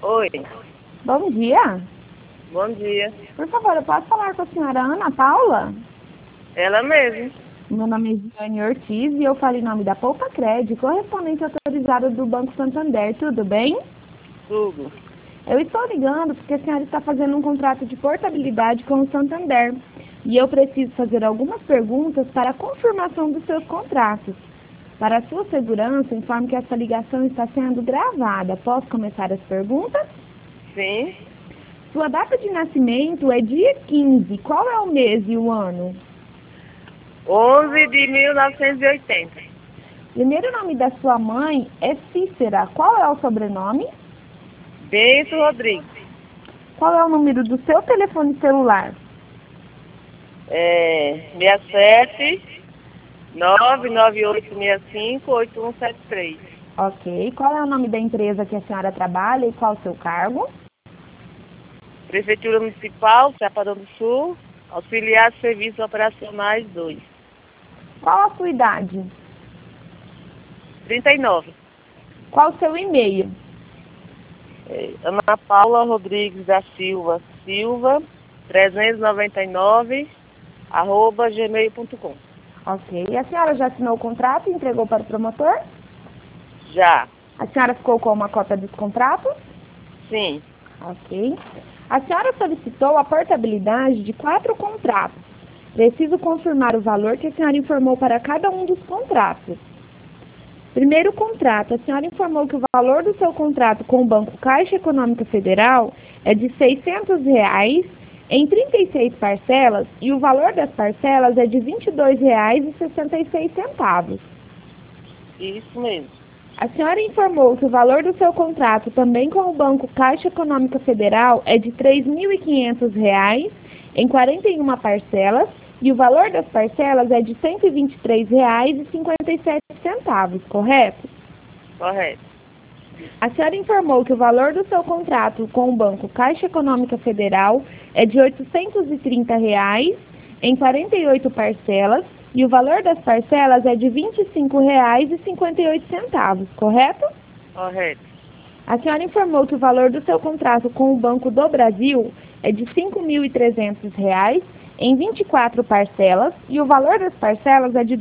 Oi, Bom dia. bom dia. Por favor, eu posso falar com a senhora Ana Paula? Ela mesmo. Meu nome é Giane Ortiz e eu falo em nome da Poupa Cred, correspondente autorizado do Banco Santander. Tudo bem? Tudo. Eu estou ligando porque a senhora está fazendo um contrato de portabilidade com o Santander. E eu preciso fazer algumas perguntas para a confirmação dos seus contratos. Para a sua segurança, informo que essa ligação está sendo gravada. Posso começar as perguntas? Sim. Sua data de nascimento é dia 15. Qual é o mês e o ano? 11 de 1980. Primeiro nome da sua mãe é Cícera. Qual é o sobrenome? Bento Rodrigues. Qual é o número do seu telefone celular? 67 99865 8173. Ok. Qual é o nome da empresa que a senhora trabalha e qual o seu cargo? Prefeitura Municipal, Chapadão do Sul, auxiliar de serviços operacionais 2. Qual a sua idade? 39. Qual o seu e-mail? Ana Paula Rodrigues da Silva, 399, @gmail.com. Ok. E a senhora já assinou o contrato e entregou para o promotor? Já. A senhora ficou com uma cópia dos contratos? Sim. Ok. A senhora solicitou a portabilidade de 4 contratos. Preciso confirmar o valor que a senhora informou para cada um dos contratos. Primeiro contrato, a senhora informou que o valor do seu contrato com o Banco Caixa Econômica Federal é de R$ 600 em 36 parcelas e o valor das parcelas é de R$ 22,66. Isso mesmo. A senhora informou que o valor do seu contrato também com o Banco Caixa Econômica Federal é de R$ 3.500 em 41 parcelas e o valor das parcelas é de R$ 123,57, correto? Correto. A senhora informou que o valor do seu contrato com o Banco Caixa Econômica Federal é de R$ 830 em 48 parcelas e o valor das parcelas é de R$ 25,58, correto? Correto. A senhora informou que o valor do seu contrato com o Banco do Brasil é de R$ 5.300 em 24 parcelas e o valor das parcelas é de R$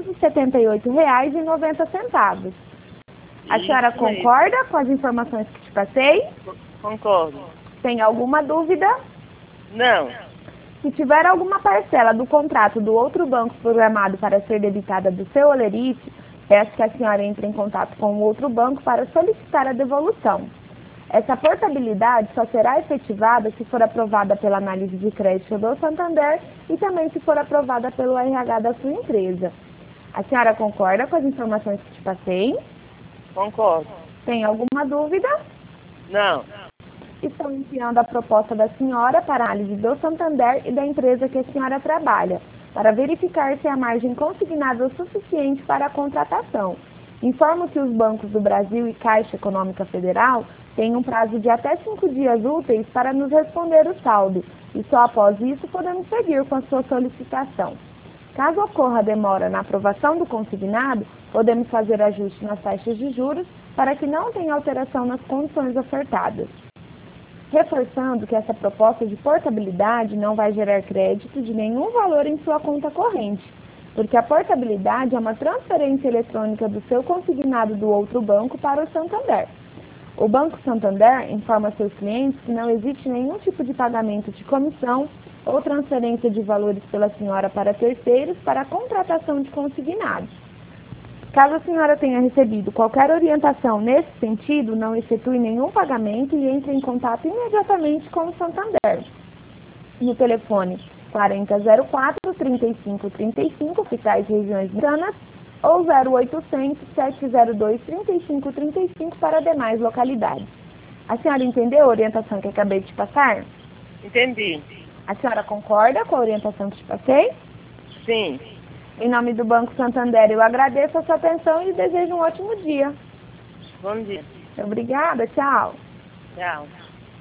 278,90. A senhora Isso mesmo. concorda com as informações que te passei? Concordo. Tem alguma dúvida? Não. Se tiver alguma parcela do contrato do outro banco programado para ser debitada do seu holerite, peço que a senhora entre em contato com o outro banco para solicitar a devolução. Essa portabilidade só será efetivada se for aprovada pela análise de crédito do Santander e também se for aprovada pelo RH da sua empresa. A senhora concorda com as informações que te passei? Concordo. Tem alguma dúvida? Não. Estou enviando a proposta da senhora para a análise do Santander e da empresa que a senhora trabalha, para verificar se a margem consignada é o suficiente para a contratação. Informo que os bancos do Brasil e Caixa Econômica Federal têm um prazo de até 5 dias úteis para nos responder o saldo, e só após isso podemos seguir com a sua solicitação. Caso ocorra demora na aprovação do consignado, podemos fazer ajuste nas taxas de juros para que não tenha alteração nas condições ofertadas. Reforçando que essa proposta de portabilidade não vai gerar crédito de nenhum valor em sua conta corrente, porque a portabilidade é uma transferência eletrônica do seu consignado do outro banco para o Santander. O Banco Santander informa seus clientes que não existe nenhum tipo de pagamento de comissão ou transferência de valores pela senhora para terceiros para a contratação de consignados. Caso a senhora tenha recebido qualquer orientação nesse sentido, não efetue nenhum pagamento e entre em contato imediatamente com o Santander. No telefone 4004-3535, Ficais Regiões Metropolitanas, ou 0800-702-3535 para demais localidades. A senhora entendeu a orientação que acabei de passar? Entendi. A senhora concorda com a orientação que te passei? Sim. Em nome do Banco Santander, eu agradeço a sua atenção e desejo um ótimo dia. Bom dia. Obrigada, tchau. Tchau.